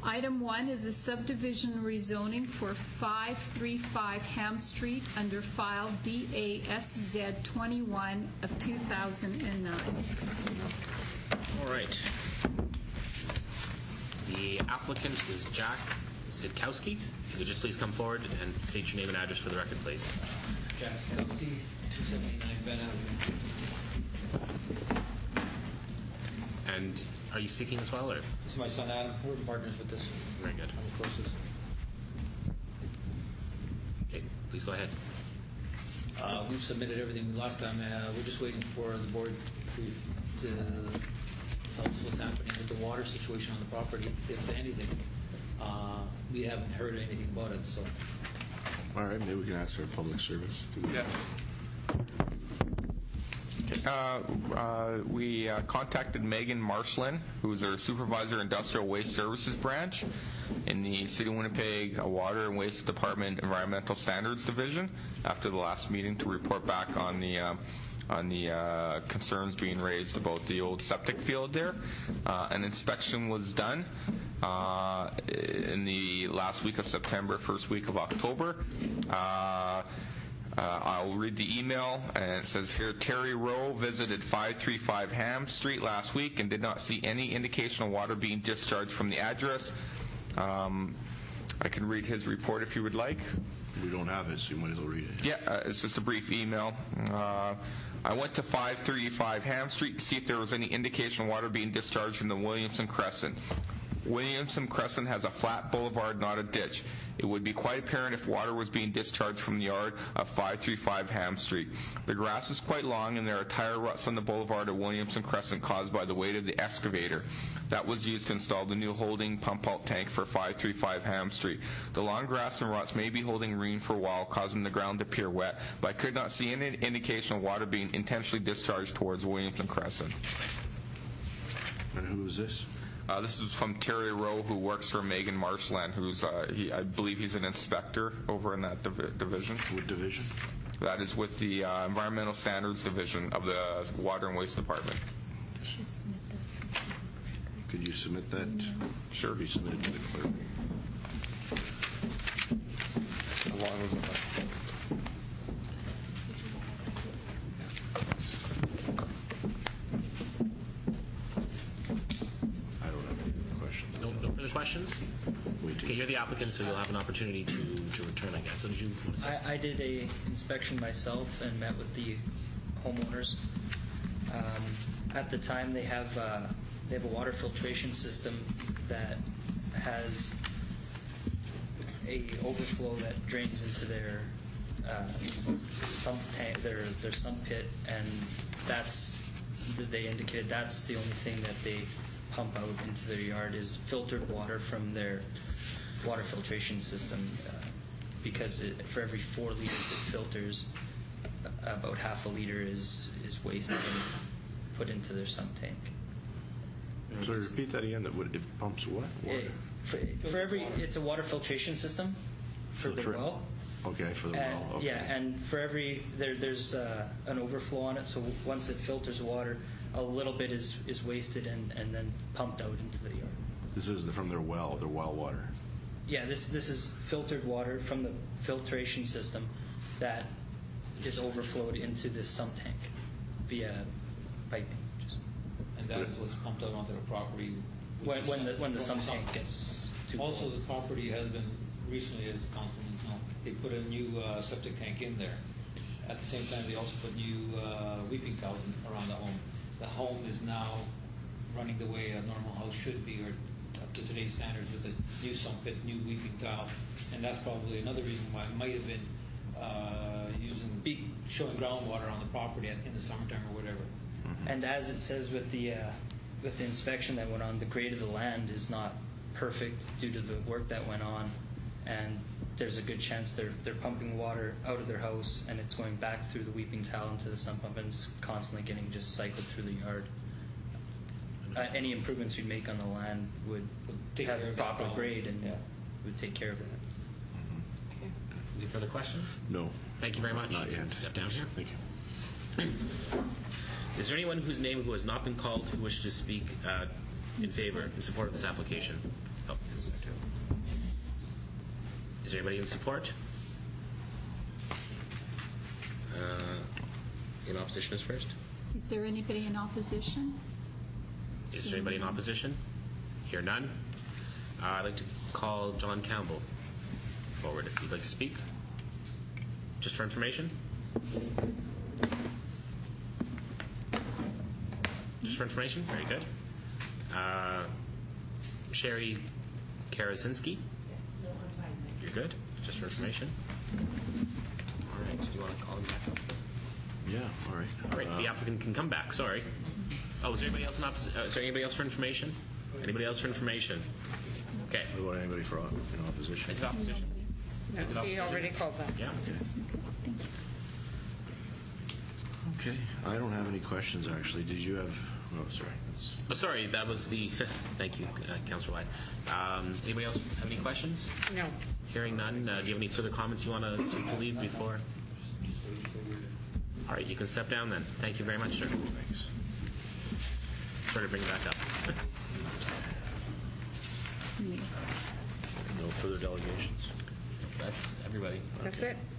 Item 1 is a subdivision rezoning for 535 Ham Street under file DASZ 21 of 2009. All right. The applicant is Jack Sidkowski. If you could just please come forward and state your name and address for the record, please. Jack Sidkowski, 279 Ben Avenue. And are you speaking as well, or? This is my son Adam. We're partners with this. Very good. I'm the closest. Okay, please go ahead. We've submitted everything last time. We're just waiting for the board to tell us what's happening with the water situation on the property, if anything. We haven't heard anything about it, so. All right, maybe we can ask our public service. Yes. We contacted Megan Marshland, who's our supervisor, Industrial Waste Services Branch in the City of Winnipeg Water and Waste Department Environmental Standards Division, after the last meeting to report back on the concerns being raised about the old septic field there. An inspection was done in the last week of September, first week of October. I'll read the email, and it says here, Terry Rowe visited 535 Ham Street last week and did not see any indication of water being discharged from the address. I can read his report if you would like. We don't have it, so you might as well read it. Yeah, it's just a brief email. I went to 535 Ham Street to see if there was any indication of water being discharged from the Williamson Crescent. Williamson Crescent has a flat boulevard, not a ditch. It would be quite apparent if water was being discharged from the yard of 535 Ham Street. The grass is quite long, and there are tire ruts on the boulevard of Williamson Crescent caused by the weight of the excavator that was used to install the new holding pump-out tank for 535 Ham Street. The long grass and ruts may be holding rain for a while, causing the ground to appear wet, but I could not see any indication of water being intentionally discharged towards Williamson Crescent. And who is this? This is from Terry Rowe, who works for Megan Marshland, who's, I believe he's an inspector over in that division. What division? That is with the Environmental Standards Division of the Water and Waste Department. You should submit that to the clerk. Could you submit that? Sure. Be submitted to the clerk. How long was it? No further questions? Okay, you're the applicant, so you'll have an opportunity to return, I guess. So did you want to say? I did a inspection myself and met with the homeowners. At the time, they have a water filtration system that has a overflow that drains into their sump tank, their sump pit, and they indicated that's the only thing that they pump out into their yard is filtered water from their water filtration system, because for every 4 liters it filters, about half a liter is wasted and put into their sump tank. So repeat that again. That it pumps what? Water? For every, it's a water filtration system for the well. Okay, for the well. Okay. Yeah, and for every there's an overflow on it. So once it filters water, a little bit is wasted and then pumped out into the yard. This is from their well water. Yeah, this is filtered water from the filtration system that is overflowed into this sump tank via piping. And that is what's pumped out onto the property. When the sump tank gets too full. Also, the property has been recently, as Councilman knows, they put a new septic tank in there. At the same time, they also put new weeping tiles around the home. The home is now running the way a normal house should be, or up to today's standards, with a new sump pit, new weeping tile, and that's probably another reason why it might have been showing groundwater on the property in the summertime or whatever. Mm-hmm. And as it says with the inspection that went on, the grade of the land is not perfect due to the work that went on, and there's a good chance they're pumping water out of their house and it's going back through the weeping tile into the sump pump, and it's constantly getting just cycled through the yard. Any improvements we'd make on the land would have proper grade and would take care of that. Okay. Any further questions? No. Thank you very much. Not yet. Step down here. Thank you. Is there anyone whose name who has not been called who wishes to speak in favor, in support of this application? Oh, is there anybody in support? In opposition is first. Is there anybody in opposition? Is there anybody in opposition? Hear none. I'd like to call John Campbell forward if you'd like to speak. Just for information? Just for information? Very good. Sherry Karasinski? No, I'm fine. You're good? Just for information? All right. Do you want to call him back up? Yeah, all right. All right. The applicant can come back. Sorry. Oh, is there anybody else in opposition? Is there anybody else for information? Anybody else for information? Okay. What about anybody in opposition? Into opposition. No, he already called that. Yeah. Thank you. Okay, I don't have any questions, actually. Did you have, oh, sorry. Oh, sorry, that was the, thank you, Councillor White. Anybody else have any questions? No. Hearing none, do you have any further comments you want to take the lead before? All right, you can step down then. Thank you very much, sir. Thanks. Sure to bring it back up. No further delegations? That's everybody. That's it.